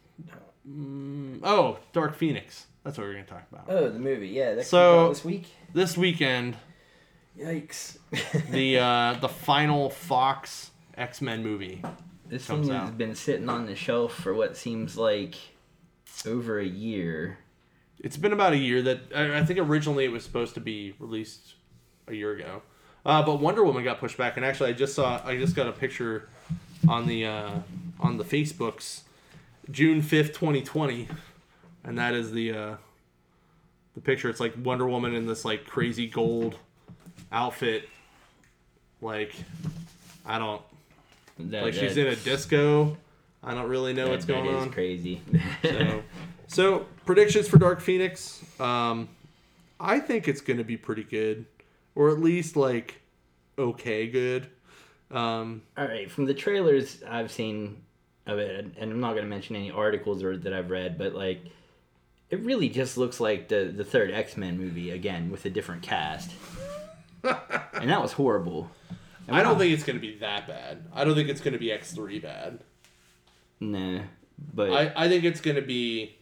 Oh, Dark Phoenix. That's what we're going to talk about. Oh, the movie. Yeah, that So, this week. This weekend, Yikes. the final Fox X-Men movie. This comes thing has out. been sitting on the shelf for what seems like over a year. It's been about a year. That I think originally it was supposed to be released a year ago, but Wonder Woman got pushed back. And actually, I just got a picture on the Facebooks, June 5th, 2020, and that is the picture. It's like Wonder Woman in this like crazy gold outfit, like she's in a disco. I don't really know what's going on. That is crazy. So predictions for Dark Phoenix. I think it's going to be pretty good, or at least like okay good. All right, from the trailers I've seen of it, and I'm not going to mention any articles that I've read, but like it really just looks like the third X-Men movie again with a different cast, and that was horrible. I don't think it's going to be that bad. I don't think it's going to be X3 bad. Nah, but I think it's going to be.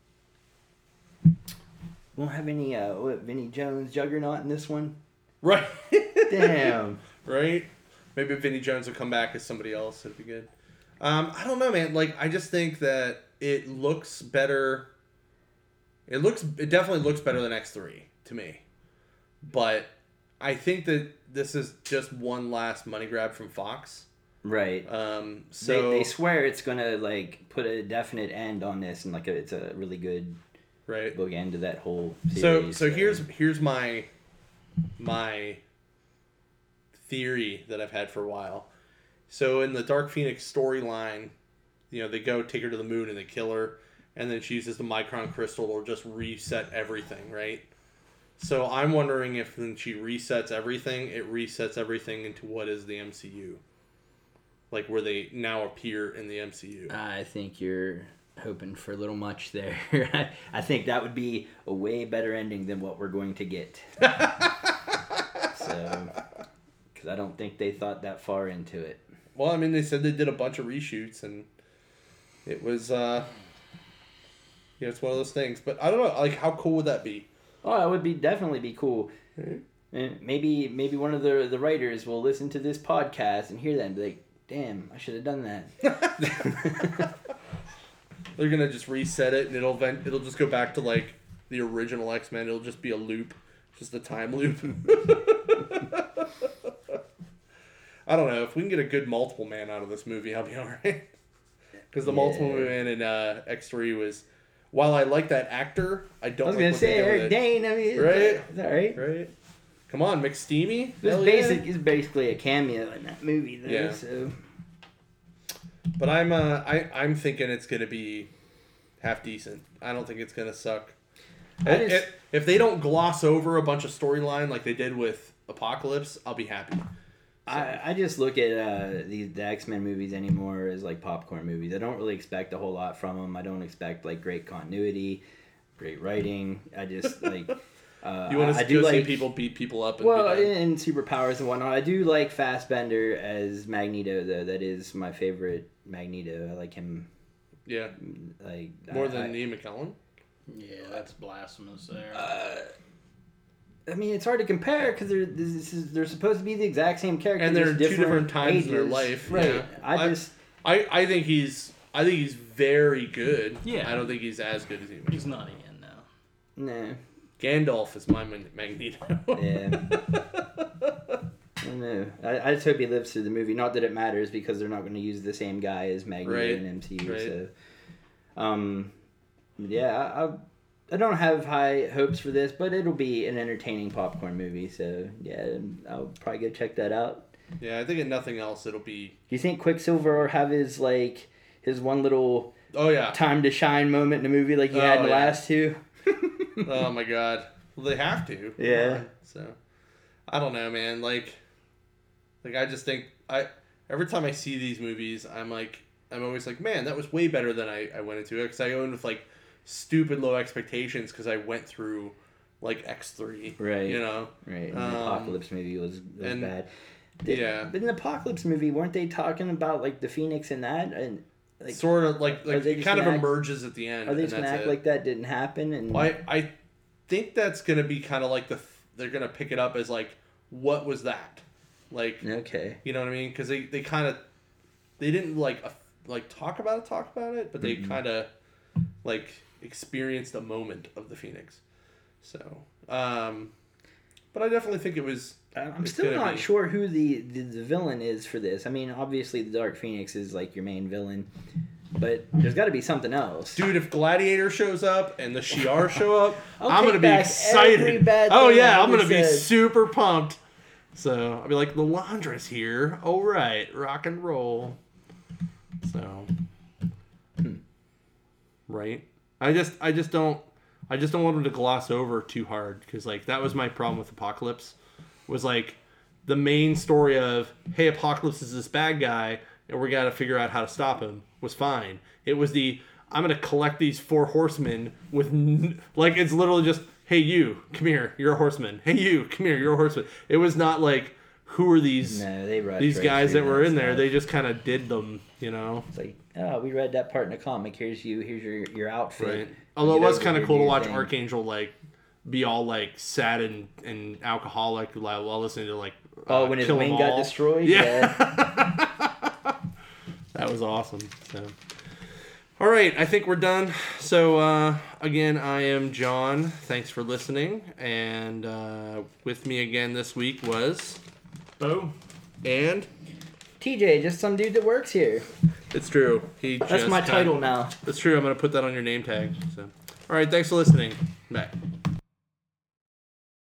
Won't have any Vinnie Jones Juggernaut in this one. Right. Damn. Right? Maybe Vinnie Jones will come back as somebody else. It'd be good. I don't know, man. Like, I just think that it looks better. It definitely looks better than X3 to me. But I think that this is just one last money grab from Fox. Right. So they swear it's gonna like put a definite end on this, and like it's a really good book end to that whole series. So here's my theory that I've had for a while. So in the Dark Phoenix storyline, they go take her to the moon and they kill her, and then she uses the Micron crystal to just reset everything, right? So I'm wondering if when she resets everything, it resets everything into what is the MCU. Like where they now appear in the MCU. I think you're hoping for a little much there. I think that would be a way better ending than what we're going to get. So, because I don't think they thought that far into it. Well, I mean, they said they did a bunch of reshoots, and it was, it's one of those things. But I don't know, like, how cool would that be? Oh, it would definitely be cool. And maybe one of the writers will listen to this podcast and hear that and be like, damn, I should have done that. They're gonna just reset it, and it'll just go back to like the original X-Men. It'll just be a loop, just a time loop. I don't know. If we can get a good Multiple Man out of this movie, I'll be all right. Because the Multiple Man in X3 was, while I like that actor, I don't. I was gonna say Eric Dane. I mean, right? It's all right. Right. Come on, McSteamy. It's basically a cameo in that movie, though. Yeah. So. But I'm thinking it's gonna be half decent. I don't think it's gonna suck. If they don't gloss over a bunch of storyline like they did with Apocalypse, I'll be happy. So. I just look at the X-Men movies anymore as like popcorn movies. I don't really expect a whole lot from them. I don't expect like great continuity, great writing. I just like. You want to go see people beat people up? And superpowers and whatnot. I do like Fassbender as Magneto, though. That is my favorite Magneto. I like him. Yeah. Like more than Ian McKellen. Yeah, that's blasphemous there. I mean, it's hard to compare because they're supposed to be the exact same character, and they're two different times ages. in their life. Right. Yeah. I think he's very good. Yeah. I don't think he's as good as Ian. He's not Ian now. No. Gandalf is my Magneto. Yeah. I don't know. I just hope he lives through the movie. Not that it matters because they're not going to use the same guy as Magneto in MCU. Right. So, yeah, I don't have high hopes for this, but it'll be an entertaining popcorn movie. So yeah, I'll probably go check that out. Yeah, I think if nothing else, it'll be. Do you think Quicksilver will have his one little time to shine moment in the movie like he had in the last two? Oh my god. Well, they have to. Yeah. So, I don't know, man. Like I just think every time I see these movies, I'm always like, man, that was way better than I went into it, because I go in with like stupid low expectations because I went through like X3. Right. You know. Right. And the Apocalypse movie was bad. Yeah. But in the Apocalypse movie, weren't they talking about like the Phoenix in that and? Like, sort of like it kind of emerges at the end. Are they just gonna act like that didn't happen? And I think that's gonna be kind of like they're gonna pick it up as like, what was that? Like, okay, you know what I mean? Because they didn't like talk about it, but they kind of like experienced a moment of the Phoenix. So, but I definitely think it was. I'm still not sure who the villain is for this. I mean, obviously the Dark Phoenix is like your main villain, but there's got to be something else. Dude, if Gladiator shows up and the Shi'ar show up, I'm gonna be excited. Oh yeah, I'm gonna be super pumped. So I'll be like, the Laundress here. All right, rock and roll. So, right. I just don't want them to gloss over too hard, because like that was my problem with Apocalypse. Was like the main story of, hey, Apocalypse is this bad guy and we got to figure out how to stop him was fine. It was I'm going to collect these 4 horsemen with like, it's literally just, hey, you, come here, you're a horseman. Hey, you, come here, you're a horseman. It was not like, who are these guys that were in there? They just kind of did them, you know? It's like, oh, we read that part in the comic. Here's your outfit. Right. Although it was kind of cool to watch Archangel like be all like sad and alcoholic while listening to like when his wing got destroyed. Yeah. That was awesome. So, all right, I think we're done. So again, I am John. Thanks for listening, and with me again this week was Bo and TJ, just some dude that works here. It's true. That's my title now. It's true. I'm gonna put that on your name tag. So, all right, thanks for listening. Bye.